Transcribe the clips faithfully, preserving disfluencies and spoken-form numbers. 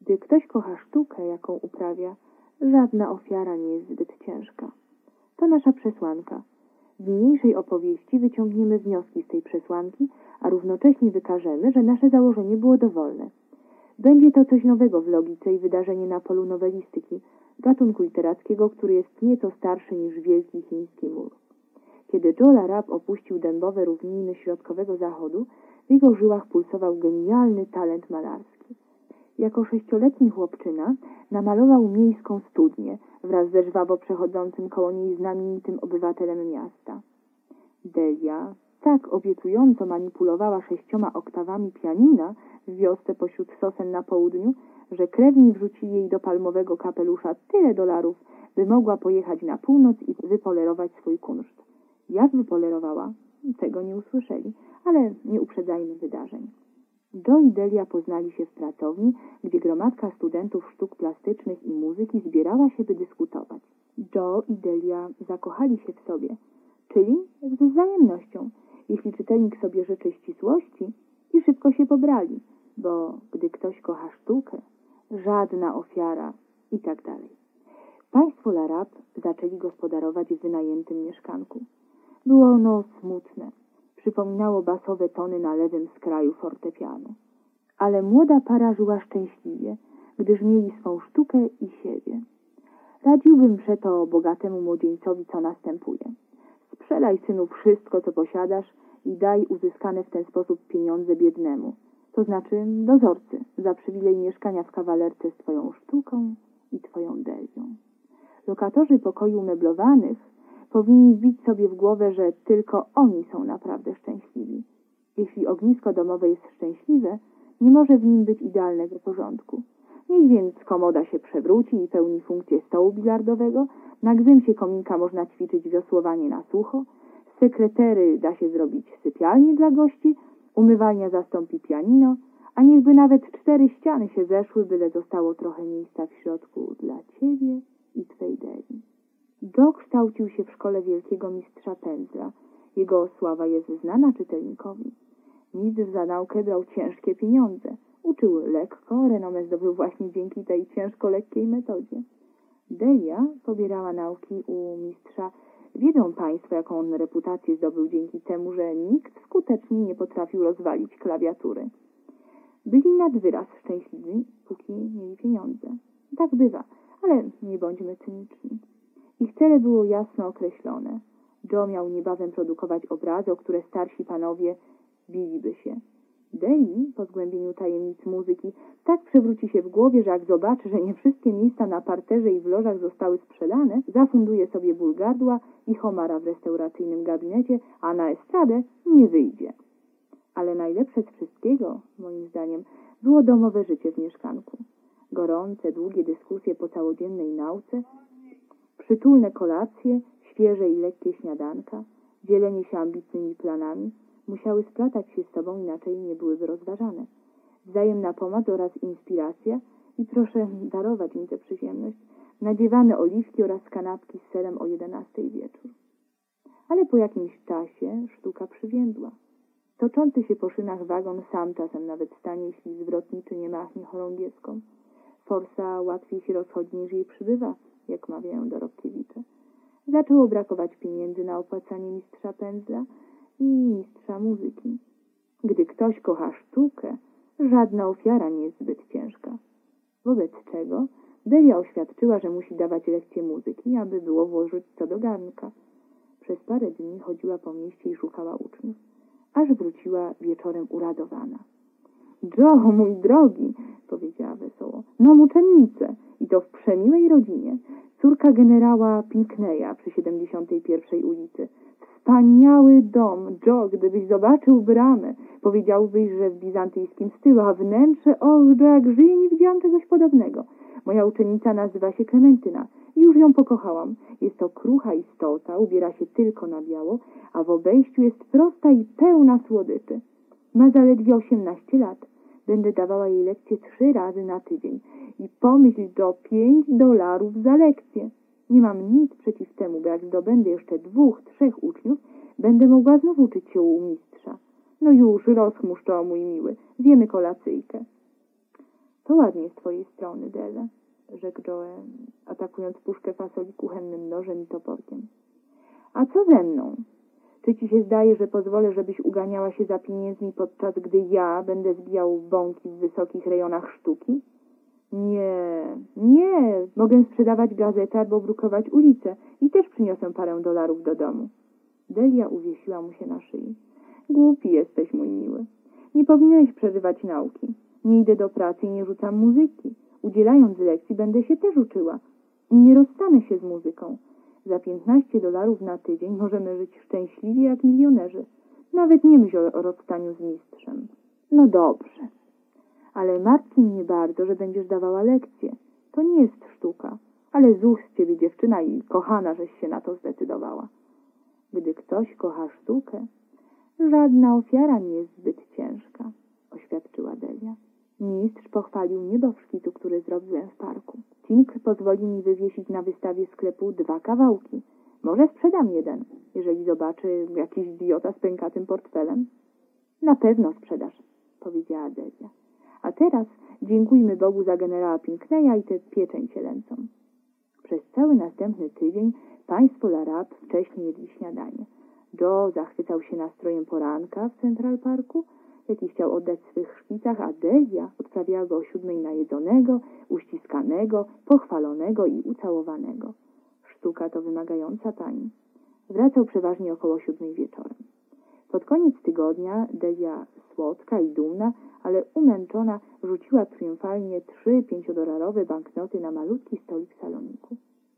Gdy ktoś kocha sztukę, jaką uprawia, żadna ofiara nie jest zbyt ciężka. To nasza przesłanka. W niniejszej opowieści wyciągniemy wnioski z tej przesłanki, a równocześnie wykażemy, że nasze założenie było dowolne. Będzie to coś nowego w logice i wydarzenie na polu nowelistyki, gatunku literackiego, który jest nieco starszy niż Wielki Chiński Mur. Kiedy Joe Larap opuścił dębowe równiny środkowego zachodu, w jego żyłach pulsował genialny talent malarski. Jako sześcioletni chłopczyna namalował miejską studnię wraz ze żwawo przechodzącym koło niej znamienitym obywatelem miasta. Delia tak obiecująco manipulowała sześcioma oktawami pianina w wiosce pośród sosen na południu, że krewni wrzucili jej do palmowego kapelusza tyle dolarów, by mogła pojechać na północ i wypolerować swój kunszt. Jak wypolerowała? Tego nie usłyszeli, ale nie uprzedzajmy wydarzeń. Joe i Delia poznali się w pracowni, gdzie gromadka studentów sztuk plastycznych i muzyki zbierała się, by dyskutować. Joe i Delia zakochali się w sobie, czyli ze wzajemnością, jeśli czytelnik sobie życzy ścisłości, i szybko się pobrali, bo gdy ktoś kocha sztukę, żadna ofiara i tak dalej. Państwo Larap zaczęli gospodarować w wynajętym mieszkanku. Było ono smutne. Przypominało basowe tony na lewym skraju fortepianu. Ale młoda para żyła szczęśliwie, gdyż mieli swą sztukę i siebie. Radziłbym przeto bogatemu młodzieńcowi, co następuje. Sprzedaj, synu, wszystko, co posiadasz i daj uzyskane w ten sposób pieniądze biednemu, to znaczy dozorcy, za przywilej mieszkania w kawalerce z twoją sztuką i twoją Delią. Lokatorzy pokoi umeblowanych powinni wbić sobie w głowę, że tylko oni są naprawdę szczęśliwi. Jeśli ognisko domowe jest szczęśliwe, nie może w nim być idealnego porządku. Niech więc komoda się przewróci i pełni funkcję stołu bilardowego, na gzymsie kominka można ćwiczyć wiosłowanie na sucho, z sekretery da się zrobić sypialnię dla gości, umywalnia zastąpi pianino, a niechby nawet cztery ściany się zeszły, byle zostało trochę miejsca w środku dla ciebie i twej Deli. Joe kształcił się w szkole wielkiego mistrza Pędzla. Jego sława jest znana czytelnikowi. Mistrz za naukę brał ciężkie pieniądze. Uczył lekko, renomę zdobył właśnie dzięki tej ciężko-lekkiej metodzie. Delia pobierała nauki u mistrza. Wiedzą państwo, jaką on reputację zdobył dzięki temu, że nikt skutecznie nie potrafił rozwalić klawiatury. Byli nad wyraz szczęśliwi, póki mieli pieniądze. Tak bywa, ale nie bądźmy cyniczni. Ich cele było jasno określone. Joe miał niebawem produkować obrazy, o które starsi panowie biliby się. Deli, po zgłębieniu tajemnic muzyki, tak przewróci się w głowie, że jak zobaczy, że nie wszystkie miejsca na parterze i w lożach zostały sprzedane, zafunduje sobie ból gardła i homara w restauracyjnym gabinecie, a na estradę nie wyjdzie. Ale najlepsze z wszystkiego, moim zdaniem, było domowe życie w mieszkanku. Gorące, długie dyskusje po całodziennej nauce, przytulne kolacje, świeże i lekkie śniadanka, dzielenie się ambitnymi planami, musiały splatać się z sobą, inaczej nie byłyby rozważane. Wzajemna pomoc oraz inspiracja i proszę darować mi tę przyjemność, nadziewane oliwki oraz kanapki z serem o jedenastej wieczór. Ale po jakimś czasie sztuka przywiędła. Toczący się po szynach wagon sam czasem nawet stanie, jeśli zwrotniczy nie machnie chorągiewską. Forsa łatwiej się rozchodzi, niż jej przybywa, jak mawiają dorobkiewicze. Zaczęło brakować pieniędzy na opłacanie mistrza Pędzla i mistrza muzyki. Gdy ktoś kocha sztukę, żadna ofiara nie jest zbyt ciężka. Wobec czego Delia oświadczyła, że musi dawać lekcje muzyki, aby było włożyć co do garnka. Przez parę dni chodziła po mieście i szukała uczniów, aż wróciła wieczorem uradowana. Joe, mój drogi, powiedziała wesoło, mam uczennicę i to w przemiłej rodzinie. Córka generała Pinckneya przy siedemdziesiątej pierwszej ulicy. Wspaniały dom, Joe, gdybyś zobaczył bramę, powiedziałbyś, że w bizantyjskim stylu, a wnętrze, och, Joe, jak żyje, nie widziałam czegoś podobnego. Moja uczennica nazywa się Klementyna i już ją pokochałam. Jest to krucha istota, ubiera się tylko na biało, a w obejściu jest prosta i pełna słodyczy. Ma zaledwie osiemnaście lat. Będę dawała jej lekcje trzy razy na tydzień. I pomyśl, do pięć dolarów za lekcję. Nie mam nic przeciw temu, bo jak zdobędę jeszcze dwóch, trzech uczniów, będę mogła znów uczyć się u mistrza. No już, rozchmurz to, mój miły. Zjemy kolacyjkę. To ładnie z twojej strony, Dele, rzekł Joe, atakując puszkę fasoli kuchennym nożem i toporkiem. A co ze mną? Czy ci się zdaje, że pozwolę, żebyś uganiała się za pieniędzmi, podczas gdy ja będę zbijał bąki w wysokich rejonach sztuki? Nie, nie, mogę sprzedawać gazety albo brukować ulice i też przyniosę parę dolarów do domu. Delia uwiesiła mu się na szyi. Głupi jesteś, mój miły. Nie powinieneś przerywać nauki. Nie idę do pracy i nie rzucam muzyki. Udzielając lekcji będę się też uczyła. Nie rozstanę się z muzyką. Za piętnaście dolarów na tydzień możemy żyć szczęśliwie jak milionerzy. Nawet nie myśl o rozstaniu z mistrzem. No dobrze. Ale martwi mnie bardzo, że będziesz dawała lekcje. To nie jest sztuka. Ale z ust ciebie, dziewczyna, i kochana, żeś się na to zdecydowała. Gdy ktoś kocha sztukę, żadna ofiara nie jest zbyt ciężka, oświadczyła Delia. Mistrz pochwalił mnie do szkicu, który zrobiłem w parku. Tink pozwoli mi wywiesić na wystawie sklepu dwa kawałki. Może sprzedam jeden, jeżeli zobaczy jakiś idiota z pękatym portfelem. Na pewno sprzedasz, powiedziała Delia. A teraz dziękujmy Bogu za generała Pinckneya i tę pieczeń cielęcą. Przez cały następny tydzień państwo Larab wcześniej jedli śniadanie. Joe zachwycał się nastrojem poranka w Central Parku, jaki chciał oddać swych szpicach, a Delia odprawiała go o siódmej najedzonego, uściskanego, pochwalonego i ucałowanego. Sztuka to wymagająca pani. Wracał przeważnie około siódmej wieczorem. Pod koniec tygodnia Delia, słodka i dumna, ale umęczona, rzuciła triumfalnie trzy pięciodolarowe banknoty na malutki stolik w saloniku.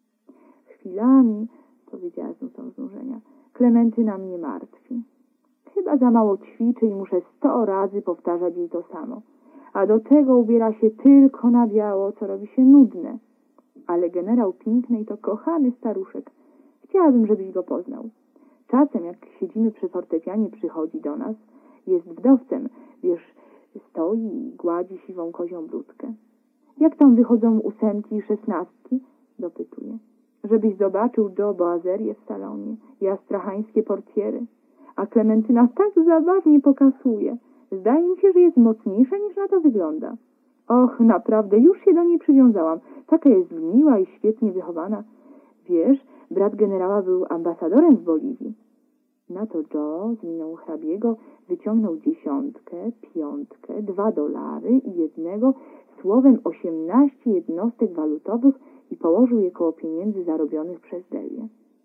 Chwilami, powiedziała z nutą znużenia, Klementyna mnie martwi. Chyba za mało ćwiczy i muszę sto razy powtarzać jej to samo. A do tego ubiera się tylko na biało, co robi się nudne. Ale generał Pinckney to kochany staruszek. Chciałabym, żebyś go poznał. Czasem, jak siedzimy przy fortepianie, przychodzi do nas. Jest wdowcem, wiesz, stoi i gładzi siwą kozią brudkę. Jak tam wychodzą ósemki i szesnastki? Dopytuje. Żebyś zobaczył Joe boazerię w salonie i astrachańskie portiery. A Klementyna tak zabawnie pokasuje. Zdaje mi się, że jest mocniejsza, niż na to wygląda. Och, naprawdę, już się do niej przywiązałam. Taka jest miła i świetnie wychowana. Wiesz, brat generała był ambasadorem w Boliwii. Na to Joe z miną hrabiego wyciągnął dziesiątkę, piątkę, dwa dolary i jednego, słowem osiemnaście jednostek walutowych i położył je koło pieniędzy zarobionych przez Delię.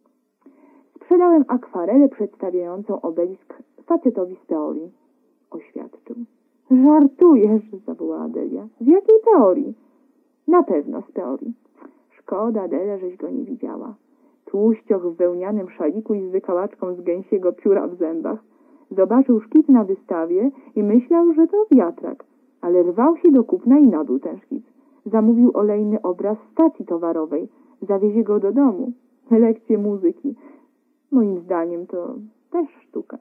Sprzedałem akwarelę przedstawiającą obelisk facetowi z teorii, oświadczył. Żartujesz, zawołała Delia. Z jakiej teorii? Na pewno z teorii. Szkoda, Delia, żeś go nie widziała. Tłuścioch w wełnianym szaliku i z wykałaczką z gęsiego pióra w zębach. Zobaczył szkic na wystawie i myślał, że to wiatrak, ale rwał się do kupna i nabył ten szkic. Zamówił olejny obraz stacji towarowej. Zawiezie go do domu. Lekcje muzyki. Moim zdaniem to też sztuka.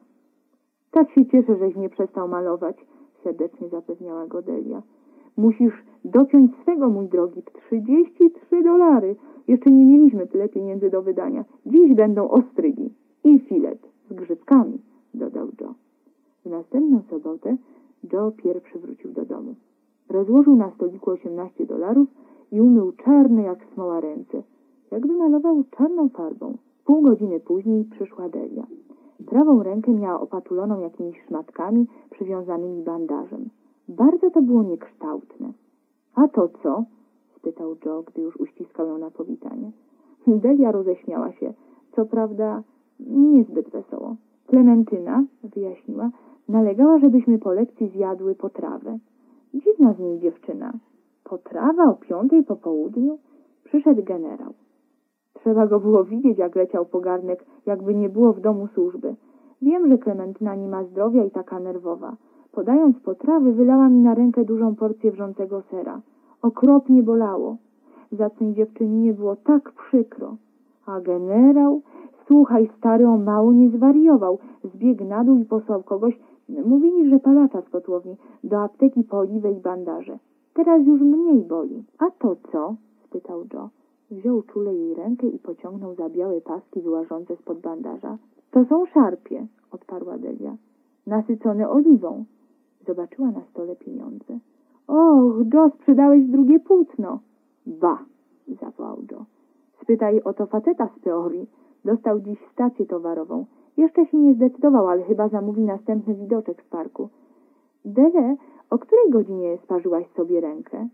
Tak się cieszę, żeś nie przestał malować, serdecznie zapewniała go Delia. Musisz dopiąć swego, mój drogi, trzydzieści trzy dolary. Jeszcze nie mieliśmy tyle pieniędzy do wydania. Dziś będą ostrygi i filet z grzybkami, dodał Joe. W następną sobotę Joe pierwszy wrócił do domu. Rozłożył na stoliku osiemnaście dolarów i umył czarne jak smoła ręce. Jakby malował czarną farbą. Pół godziny później przyszła Delia. Prawą rękę miała opatuloną jakimiś szmatkami przywiązanymi bandażem. Bardzo to było niekształtne. A to co? Spytał Joe, gdy już uściskał ją na powitanie. Delia roześmiała się. Co prawda niezbyt wesoło. Klementyna, wyjaśniła, nalegała, żebyśmy po lekcji zjadły potrawę. Dziwna z niej dziewczyna. Potrawa o piątej po południu? Przyszedł generał. Trzeba go było widzieć, jak leciał po garnek, jakby nie było w domu służby. Wiem, że Klementyna nie ma zdrowia i taka nerwowa. Podając potrawy, wylała mi na rękę dużą porcję wrzącego sera. Okropnie bolało. Zacnej dziewczyninie było tak przykro. A generał? Słuchaj, stary, o mało nie zwariował. Zbiegł na dół i posłał kogoś, mówili, że palacza z kotłowni, do apteki po oliwę i bandaże. Teraz już mniej boli. A to co? Spytał Joe. Wziął czule jej rękę i pociągnął za białe paski wyłażące spod bandaża. To są szarpie, odparła Delia. Nasycone oliwą. Zobaczyła na stole pieniądze. Och, Joe, sprzedałeś drugie płótno. Ba, zawołał Joe. Spytaj o to faceta z teorii. Dostał dziś stację towarową. Jeszcze się nie zdecydował, ale chyba zamówi następny widoczek w parku. Dele, o której godzinie sparzyłaś sobie rękę?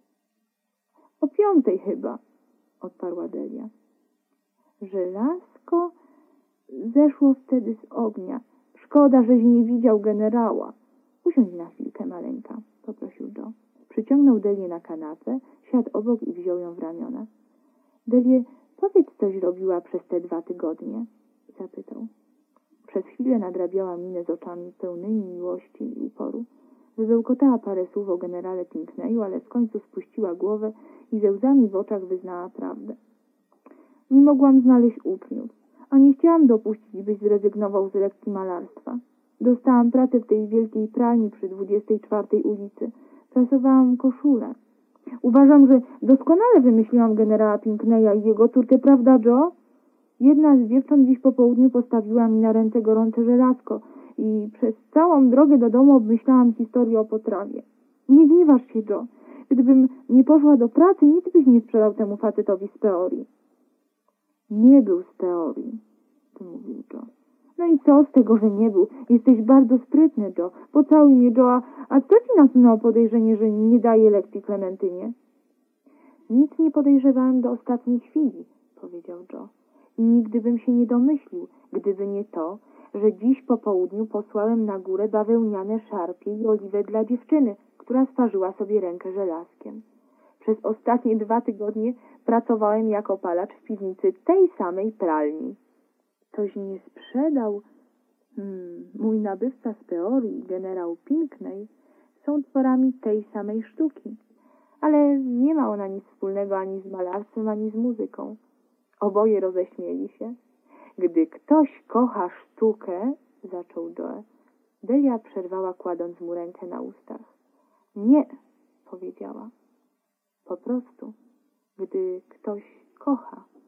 O piątej chyba, odparła Delia. Żelazko zeszło wtedy z ognia. Szkoda, żeś nie widział generała. Usiądź na chwilkę, maleńka, poprosił Joe. Przyciągnął Delię na kanapę, siadł obok i wziął ją w ramiona. Delie, powiedz, coś robiła przez te dwa tygodnie? Zapytał. Przez chwilę nadrabiała minę z oczami pełnymi miłości i uporu. Wybełkotała parę słów o generale Pinckneyu, ale w końcu spuściła głowę i ze łzami w oczach wyznała prawdę. Nie mogłam znaleźć uczniów, a nie chciałam dopuścić, byś zrezygnował z lekcji malarstwa. Dostałam pracę w tej wielkiej pralni przy dwudziestej czwartej ulicy. Prasowałam koszulę. Uważam, że doskonale wymyśliłam generała Pinckneya i jego córkę, prawda, Joe? Jedna z dziewcząt dziś po południu postawiła mi na ręce gorące żelazko i przez całą drogę do domu obmyślałam historię o potrawie. Nie gniewasz się, Joe. Gdybym nie poszła do pracy, nic byś nie sprzedał temu facetowi z teorii. Nie był z teorii, wymówił Joe. No i co z tego, że nie był? Jesteś bardzo sprytny, Joe. Pocałuj mnie, Joe. A, a co ci nasunęło podejrzenie, że nie daje lekcji Klementynie? Nic nie podejrzewałem do ostatniej chwili, powiedział Joe. I nigdy bym się nie domyślił, gdyby nie to, że dziś po południu posłałem na górę bawełniane szarpie i oliwę dla dziewczyny, która sparzyła sobie rękę żelazkiem. Przez ostatnie dwa tygodnie pracowałem jako palacz w piwnicy tej samej pralni. Ktoś nie sprzedał. Hmm, mój nabywca z teorii, generał Pinckney, są tworami tej samej sztuki. Ale nie ma ona nic wspólnego ani z malarstwem, ani z muzyką. Oboje roześmieli się. Gdy ktoś kocha sztukę, zaczął Joe. Delia przerwała, kładąc mu rękę na ustach. Nie, powiedziała. Po prostu, gdy ktoś kocha.